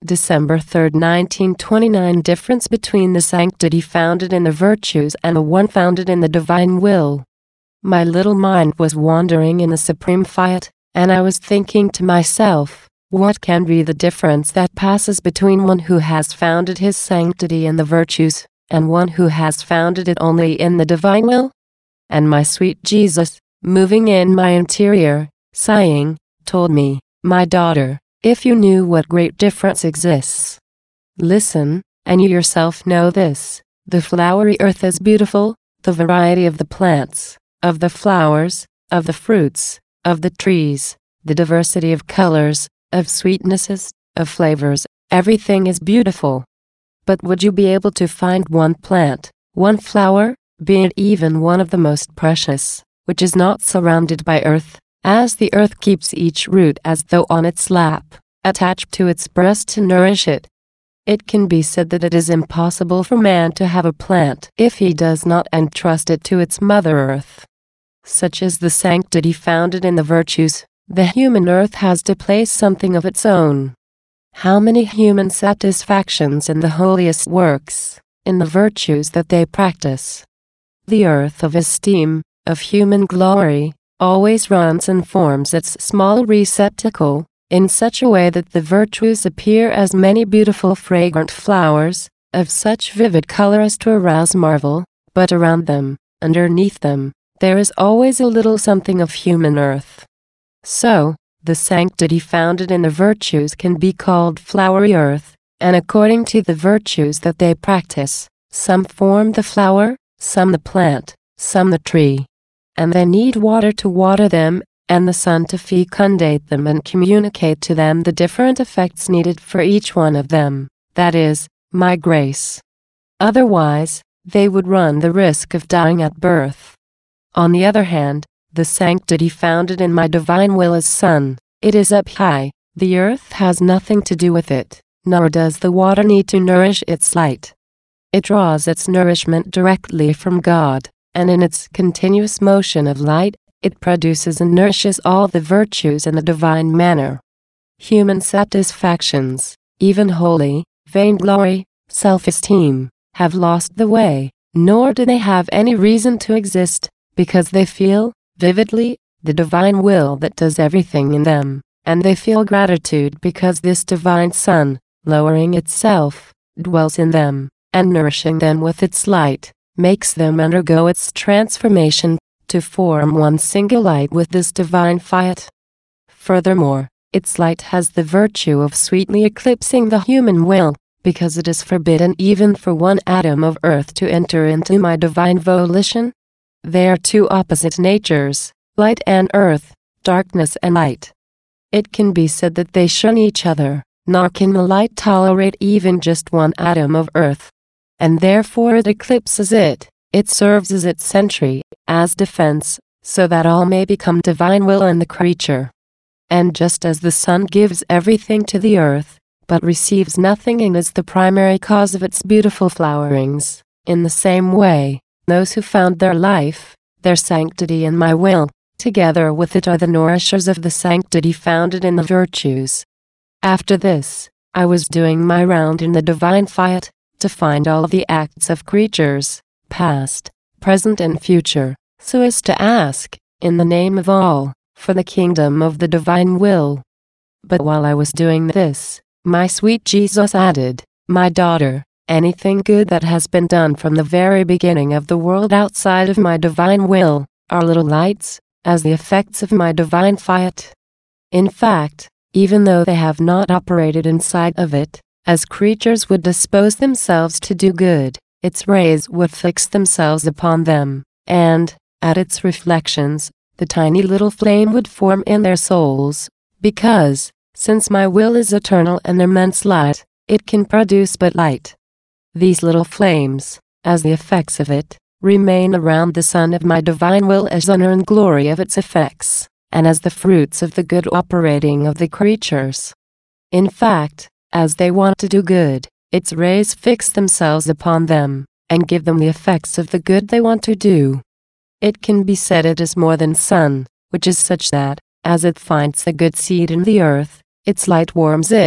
December 3, 1929. Difference between the sanctity founded in the virtues and the one founded in the divine will. My little mind was wandering in the supreme fiat, and I was thinking to myself, what can be the difference that passes between one who has founded his sanctity in the virtues, and one who has founded it only in the divine will? And my sweet Jesus, moving in my interior, sighing, told me, my daughter, if you knew what great difference exists. Listen, and you yourself know this: the flowery earth is beautiful, the variety of the plants, of the flowers, of the fruits, of the trees, the diversity of colors, of sweetnesses, of flavors, everything is beautiful. But would you be able to find one plant, one flower, be it even one of the most precious, which is not surrounded by earth, as the earth keeps each root as though on its lap, attached to its breast to nourish it? It can be said that it is impossible for man to have a plant if he does not entrust it to its mother earth. Such is the sanctity founded in the virtues. The human earth has to place something of its own. How many human satisfactions in the holiest works, in the virtues that they practice! The earth of esteem, of human glory, always runs and forms its small receptacle, in such a way that the virtues appear as many beautiful fragrant flowers, of such vivid color as to arouse marvel, but around them, underneath them, there is always a little something of human earth. So, the sanctity founded in the virtues can be called flowery earth, and according to the virtues that they practice, some form the flower, some the plant, some the tree. And they need water to water them, and the sun to fecundate them and communicate to them the different effects needed for each one of them, that is, my grace. Otherwise, they would run the risk of dying at birth. On the other hand, the sanctity founded in my divine will is sun. It is up high, the earth has nothing to do with it, nor does the water need to nourish its light. It draws its nourishment directly from God, and in its continuous motion of light, it produces and nourishes all the virtues in a divine manner. Human satisfactions, even holy, vainglory, self-esteem, have lost the way, nor do they have any reason to exist, because they feel, vividly, the divine will that does everything in them, and they feel gratitude because this divine sun, lowering itself, dwells in them, and nourishing them with its light, makes them undergo its transformation, to form one single light with this divine fiat. Furthermore, its light has the virtue of sweetly eclipsing the human will, because it is forbidden even for one atom of earth to enter into my divine volition. They are two opposite natures, light and earth, darkness and light. It can be said that they shun each other, nor can the light tolerate even just one atom of earth. And therefore it eclipses it, it serves as its sentry, as defense, so that all may become divine will in the creature. And just as the sun gives everything to the earth, but receives nothing and is the primary cause of its beautiful flowerings, in the same way, those who found their life, their sanctity in my will, together with it are the nourishers of the sanctity founded in the virtues. After this, I was doing my round in the divine fiat, to find all the acts of creatures, past, present and future, so as to ask, in the name of all, for the kingdom of the divine will. But while I was doing this, my sweet Jesus added, my daughter, anything good that has been done from the very beginning of the world outside of my divine will, are little lights, as the effects of my divine fiat. In fact, even though they have not operated inside of it, as creatures would dispose themselves to do good, its rays would fix themselves upon them, and, at its reflections, the tiny little flame would form in their souls, because, since my will is eternal and immense light, it can produce but light. These little flames, as the effects of it, remain around the sun of my divine will as honor and glory of its effects, and as the fruits of the good operating of the creatures. In fact, as they want to do good, its rays fix themselves upon them, and give them the effects of the good they want to do. It can be said it is more than sun, which is such that, as it finds the good seed in the earth, its light warms it,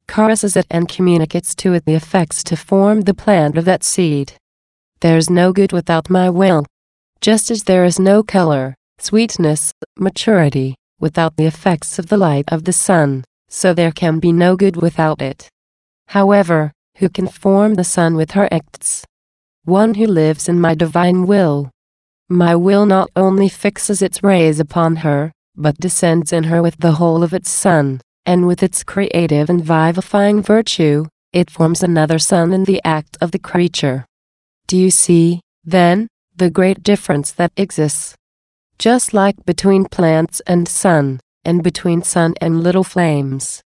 caresses it and communicates to it the effects to form the plant of that seed. There's no good without my will. Just as there is no color, sweetness, maturity, without the effects of the light of the sun, so there can be no good without it. However, who can form the sun with her acts? One who lives in my divine will. My will not only fixes its rays upon her, but descends in her with the whole of its sun, and with its creative and vivifying virtue, it forms another sun in the act of the creature. Do you see, then, the great difference that exists? Just like between plants and sun, and between sun and little flames,